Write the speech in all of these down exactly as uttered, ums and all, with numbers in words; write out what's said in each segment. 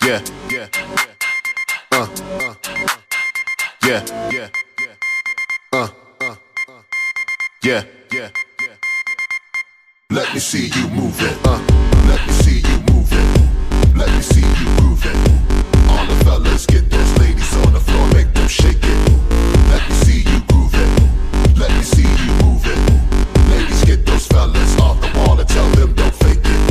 Yeah, yeah, uh, uh, yeah, yeah, uh, uh, yeah, yeah. Let me see you move it. Uh, let me see you move it. Let me see you groove it. All the fellas get those ladies on the floor, make them shake it. Let me see you groove it. Let me see you move it. Ladies, get those fellas off the wall and tell them don't fake it.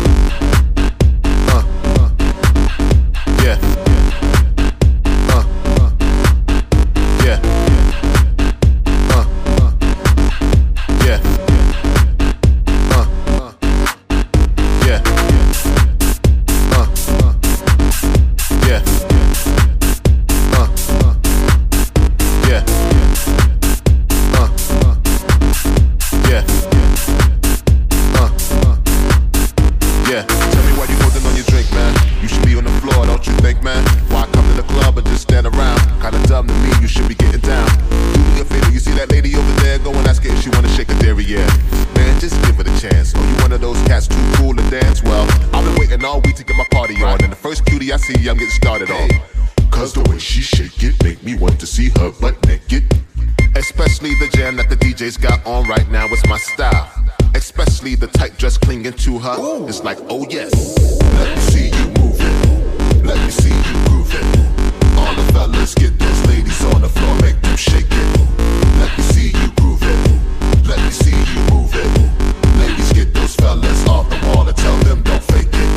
Uh, uh, yeah, uh, uh, yeah, uh, uh, yeah, uh, uh, yeah, uh, uh, yeah, uh, uh, yeah, uh, uh, yeah, uh, uh, yeah. Tell me why you holding on your drink, man. You should be on the floor, don't you think, man? Why come to the club and just stand around? Kinda dumb to me, you should be getting down. Do me a favor, you see that lady over there? Go and ask her if she wanna shake a derriere. Man, just give it a chance. Oh, you one of those cats too cool to dance? Well, I've been waiting all week to get my party on, and the first cutie I see, I'm getting started on. Cause the way she shake it make me want to see her butt naked. Especially the jam that the D J's got on right now is my style. Especially the tight dress clinging to her. Ooh. It's like, oh yes. Let me see you move it. Let me see you groove it. All the fellas get those ladies on the floor, make them shake it. Let me see you groove it. Let me see you move it. Ladies, get those fellas off the wall and tell them don't fake it.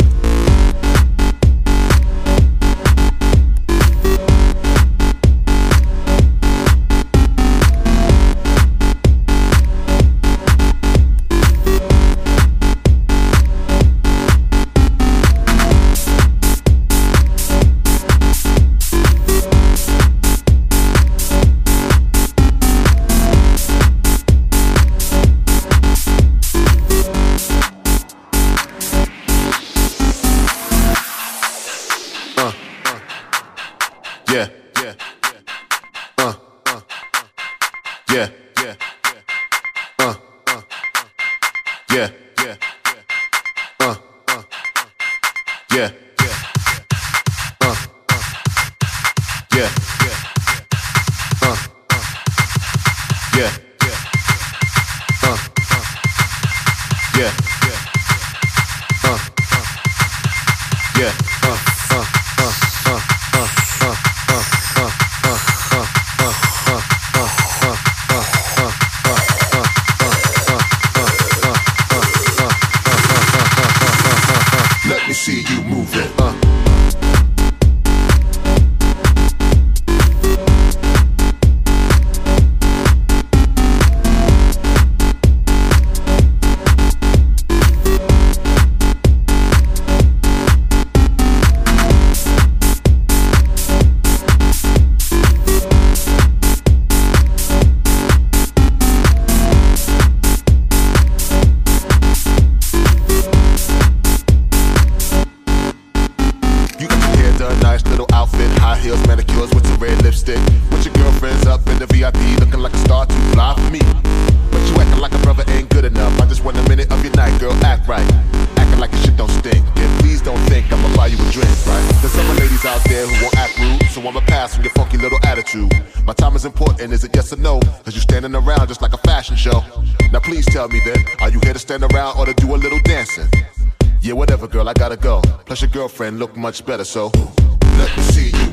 Yeah, yeah, uh, uh, yeah, yeah, uh, uh, yeah, yeah, uh, uh, yeah, yeah, uh, uh, yeah, yeah, uh, uh, yeah, yeah, uh, uh, yeah, yeah, uh, uh, yeah, uh, uh, uh, uh, uh, let me see you move it. Uh. Nice little outfit, high heels, manicures with some red lipstick. With your girlfriends up in the V I P, looking like a star too fly for me. But you acting like a brother ain't good enough. I just want a minute of your night, girl, act right. Acting like your shit don't stink. And please don't think I'ma buy you a drink, right? There's some ladies out there who won't act rude, so I'ma pass on your funky little attitude. My time is important, is it yes or no? Cause you're standing around just like a fashion show. Now please tell me then, are you here to stand around or to do a little dancing? Yeah, whatever, girl, I gotta go. Plus your girlfriend look much better, so let me see you